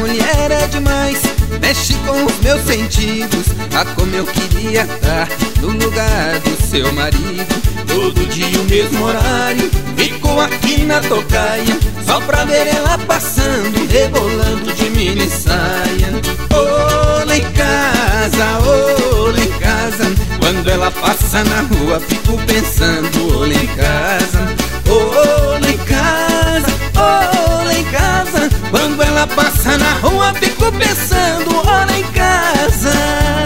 mulher é demais, mexe com os meus sentidos. Ah, como eu queria estar no lugar do seu marido. Todo dia o mesmo horário, fico aqui na tocaia, só pra ver ela passando, rebolando de mini saia. Olá em casa, olá em casa, quando ela passa na rua fico pensando, olá em casa. Olá em casa, olá em casa, quando ela passa na rua fico pensando, olá em casa.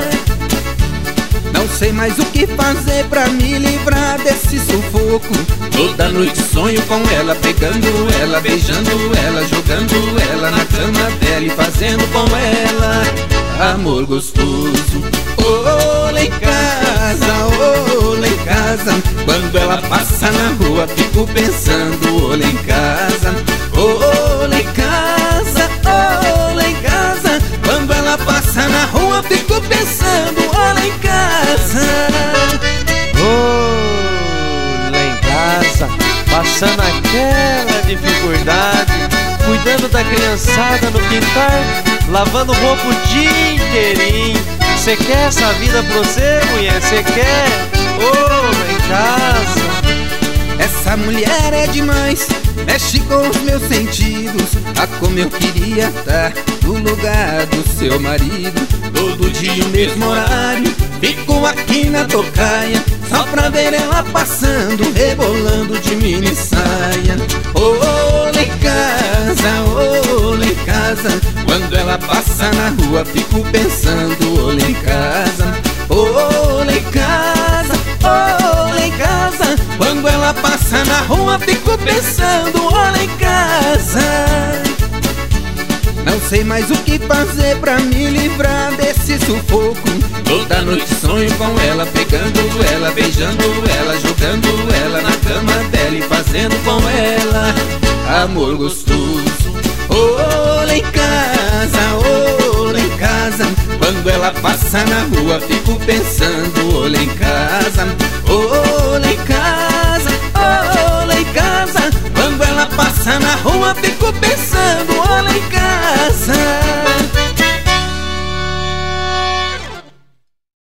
Não sei mais o que fazer pra me livrar desse sufoco. Toda noite sonho com ela, pegando ela, beijando ela, jogando ela na cama dela e fazendo com ela amor gostoso. Olá em casa, olá em casa, quando ela passa na rua fico pensando, olá em casa. Olá em casa, olá em casa, quando ela passa na rua fico pensando, olá em casa. Olá em casa, passando aquela dificuldade, cuidando da criançada no quintal, lavando roupa o dia inteirinho. Cê quer essa vida pra você, mulher? Cê quer? Olá em casa. Essa mulher é demais, mexe com os meus sentidos. Ah, como eu queria estar no lugar do seu marido. Todo dia o mesmo horário, fico aqui na tocaia, só pra ver ela passando, rebolando de mini saia. Olá em casa, olá em casa, quando ela passa na rua fico pensando, olá em casa. Olá em casa, olá em casa, quando ela passa na rua fico pensando, olá em casa. Não sei mais o que fazer pra me livrar desse sufoco. Toda noite sonho com ela, pegando ela, beijando ela, jogando ela na cama dela e fazendo com ela amor gostoso. Olá em casa, olá em casa, quando ela passa na rua fico pensando, olá em casa. Olá em casa, olá em casa, quando ela passa na rua fico pensando.